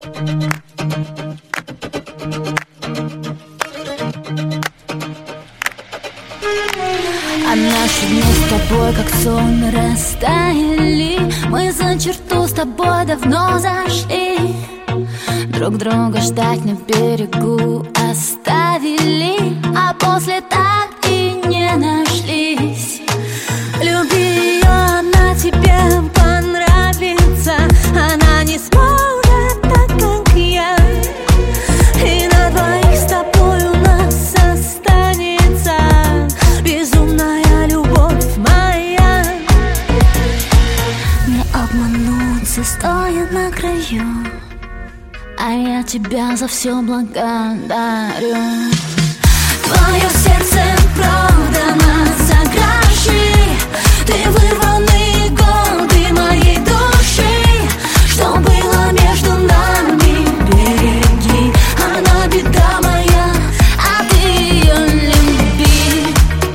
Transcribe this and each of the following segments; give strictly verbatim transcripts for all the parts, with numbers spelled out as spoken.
А наши дни с тобой как сон растаяли. Мы за черту с тобой давно зашли. Друг друга ждать на берегу оставили, а после так и не нашлись. Люби ее, она тебе понравится. Она не сможет так, как я. И на двоих с тобой у нас останется безумная любовь моя. Не обмануться, стоя на краю, а я тебя за все благодарю. Твое сердце продано за гроши. Ты вырванные годы моей души. Что было между нами, береги. Она беда моя, а ты ее люби.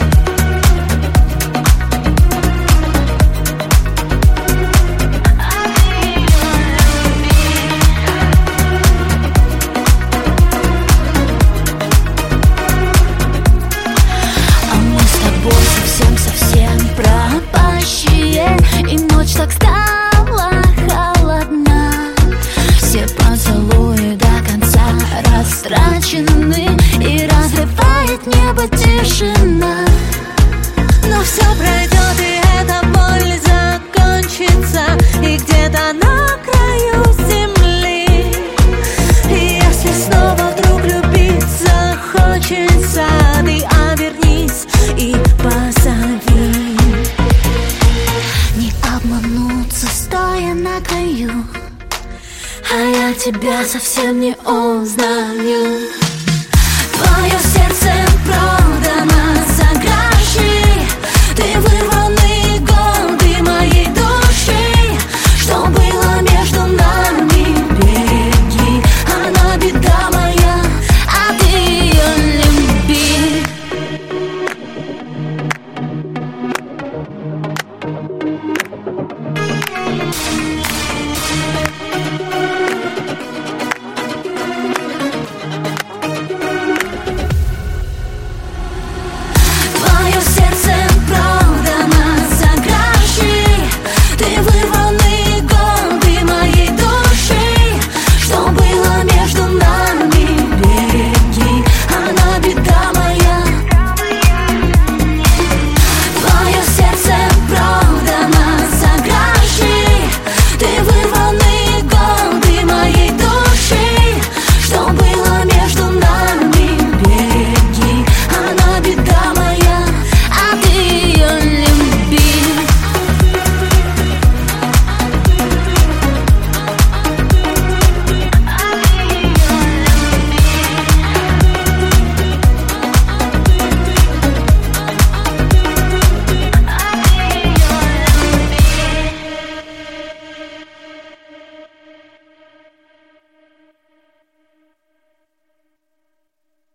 Совсем пропащие, и ночь так стала холодна. Все поцелуи до конца растрачены, и разрывает небо тишина. Но все пройдет, и эта боль закончится, и где-то на краю земли. И если снова вдруг любить захочется, ты обернись и позови. Не обмануться, стоя на краю, а я тебя совсем не узнаю. Твое сердце